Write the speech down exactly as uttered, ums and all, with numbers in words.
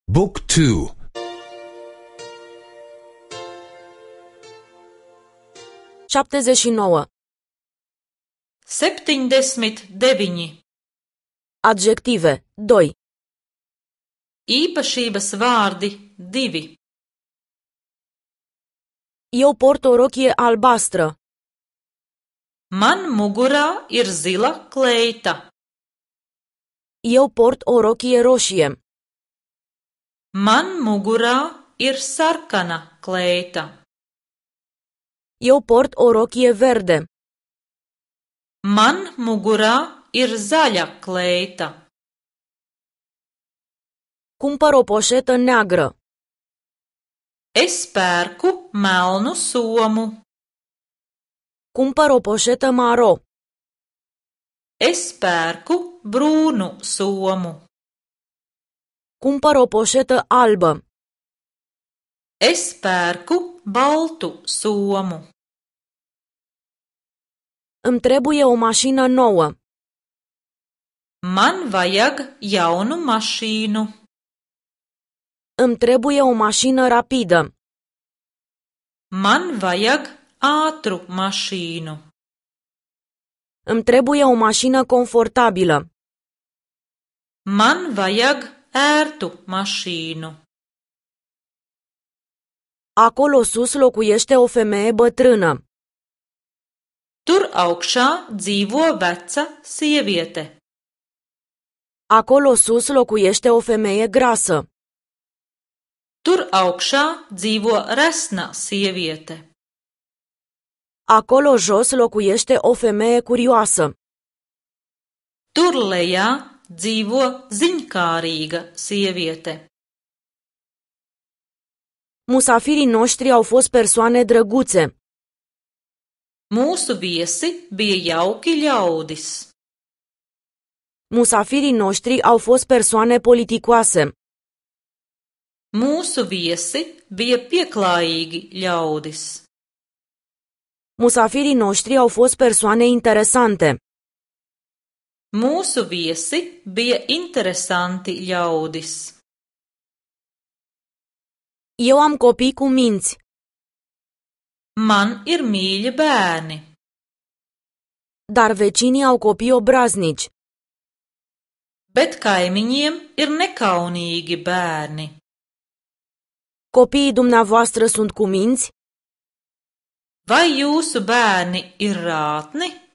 บุ๊กทู șaptezeci și nouă. septiņdesmit deviņi. Adjective. doi. Īpašības vārdi divi. Eu port o rochie albastră. Man mugurā ir zila kleita. Eu port o rochie roșie. Man mugurā ir sarkana kleita. Eu port o rochie verde. Man mugurā ir zaļa kleita. Cumpăr o poșetă neagră. Es pērku melnu somu. Cumpăr o poșetă maro. Es pērku brūnu somu. Cumpăr o poșetă albă. Es pērku baltu somu. Îmi trebuie o mașină nouă. Man vajag jaunu mašīnu. Îmi trebuie o mașină rapidă. Man vajag ātru mašīnu. Îmi trebuie o mașină confortabilă. Man vajag ērtu mašīnu. Acolo sus locuiește o femeie bătrână. Tur augšā dzīvo veca sieviete. Acolo sus locuiește o femeie grasă. Tur augšā dzīvo resna sieviete. Acolo jos locuiește o femeie curioasă. Tur lejā dzīvo ziņkārīga sieviete. Musafirii noștri au fost persoane drăguțe. Mūsu viesi bija jauki ļaudis. Musafirii noștri au fost persoane politicoase. Mūsu viesi bija pieklājīgi ļaudis. Musafirii noștri au fost persoane interesante. Mūsu viesi bija interesanti ļaudis. Eu am copii cu minți. Man ir mīļi bērni. Dar vecinii au copii obraznici. Bet kaimiņiem ir nekaunīgi bērni. Copiii dumneavoastră sunt cu minți? Vai jūsu bērni ir rātni?